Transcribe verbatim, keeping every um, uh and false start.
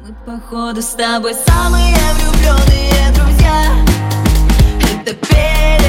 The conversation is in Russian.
Мы, походу, с тобой самые влюбленные друзья. Это песня.